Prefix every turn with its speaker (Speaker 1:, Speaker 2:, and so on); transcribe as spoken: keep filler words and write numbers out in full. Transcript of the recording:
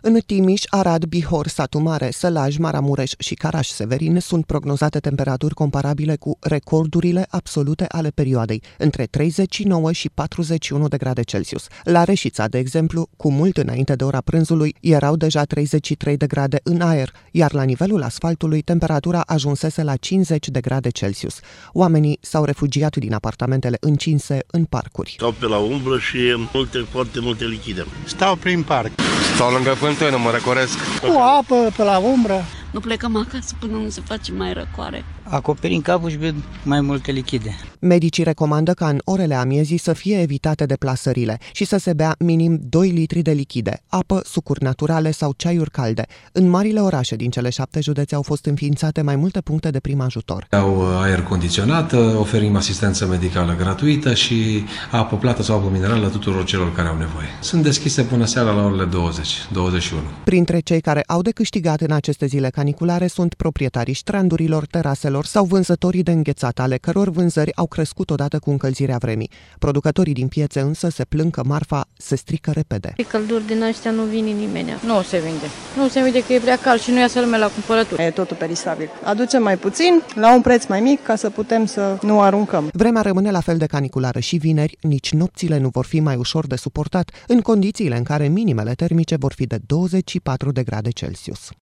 Speaker 1: În Timiș, Arad, Bihor, Satu Mare, Sălaj, Maramureș și Caraș-Severin sunt prognozate temperaturi comparabile cu recordurile absolute ale perioadei, între treizeci și nouă și patruzeci și unu de grade Celsius. La Reșița, de exemplu, cu mult înainte de ora prânzului, erau deja treizeci și trei de grade în aer, iar la nivelul asfaltului temperatura ajunsese la cincizeci de grade Celsius. Oamenii s-au refugiat din apartamentele încinse în parcuri.
Speaker 2: Stau pe la umbră și multe, foarte multe lichide.
Speaker 3: Stau prin parc.
Speaker 4: Stau lângă fântână, mă răcoresc.
Speaker 3: Cu apă pe la umbră.
Speaker 5: Nu plecăm acasă până nu se face mai răcoare.
Speaker 6: Acoperim capul și bem mai multe lichide.
Speaker 1: Medicii recomandă ca în orele amiezii să fie evitate deplasările și să se bea minim doi litri de lichide, apă, sucuri naturale sau ceaiuri calde. În marile orașe din cele șapte județe au fost înființate mai multe puncte de prim ajutor.
Speaker 7: Au aer condiționat, oferim asistență medicală gratuită și apă plată sau apă minerală tuturor celor care au nevoie. Sunt deschise până seara la orele douăzeci douăzeci și unu.
Speaker 1: Printre cei care au de câștigat în aceste zile caniculare sunt proprietarii strandurilor, teraselor sau vânzătorii de înghețat, ale căror vânzări au crescut odată cu încălzirea vremii. Producătorii din piețe însă se plâng că marfa se strică repede.
Speaker 8: Călduri din ăștia nu vine nimeni.
Speaker 9: Nu se vinde. Nu se vinde că e prea cald și nu iasă lumea la cumpărături.
Speaker 10: E totul perisabil. Aducem mai puțin, la un preț mai mic, ca să putem să nu aruncăm.
Speaker 1: Vremea rămâne la fel de caniculară și vineri, nici nopțile nu vor fi mai ușor de suportat, în condițiile în care minimele termice vor fi de douăzeci și patru de grade Celsius.